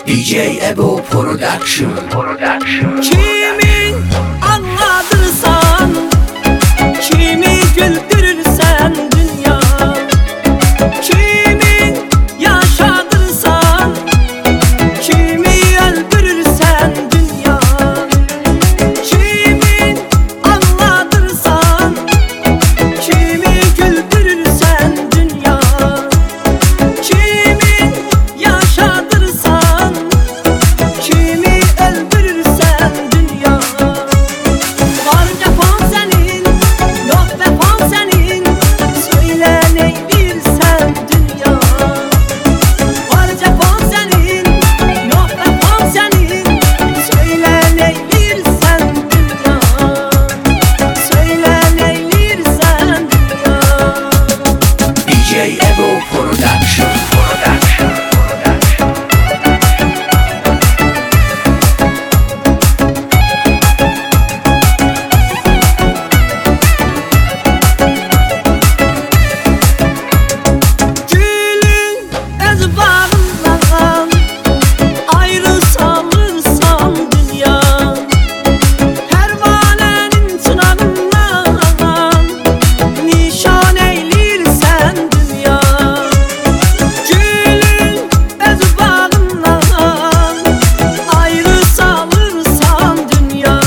DJ Ebo Production. Kimi anladırsan, kimi güldürürsen dünya, kimi yaşadırsan, kimi öldürürsen dünya. Kimi anladırsan, kimi güldürürsen dünya, kimi yaşadırsan, kimi öldürürsen dünya. Var cephan senin, yok vefan senin, söyle neylirsen dünya. Var cephan senin, yok vefan senin, söyle neylirsen dünya. Söyle neylirsen dünya. DJ Ebo Production. Gülün öz bağından ayrı salırsan dünya, pervanenin çınarından nişan eylirsen dünya. Gülün öz bağından ayrı salırsan dünya,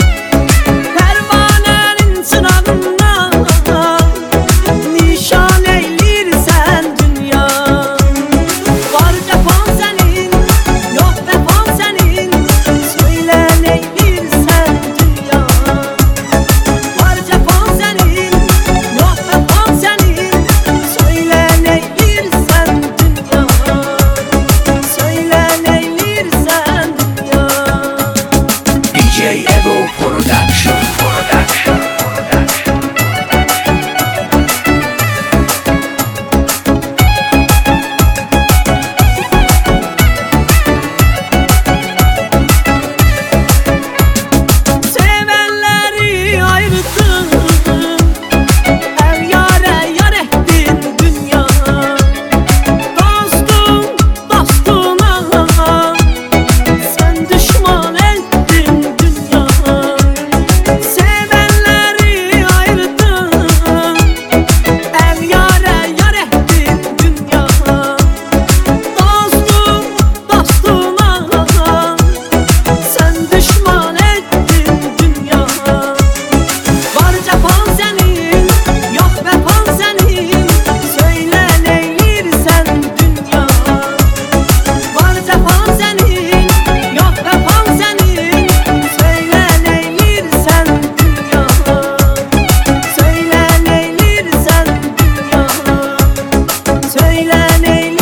pervanenin çınarından nişan eylirsen dünya. Var cephan senin, yok vefan senin, söyle neylirsen dünya. Var cephan senin, yok vefan senin, söyle neylirsen dünya. Söyle neylirsen dünya. DJ Ebo Production. Sevenleri ayırdın, ev yare yar ettin dünya. Dostum dostuna, sen düşman ettin dünya. Sevenleri ayırdın, ev yare yar ettin dünya. Dostum dostuna, sen düşman ettin dünya. Var cephan senin, yok vefan senin, söyle neylirsen dünya. Var cephan senin, yok vefan senin, söyle neylirsen dünya. Söyle neylirsen dünya. Söyle neylirsen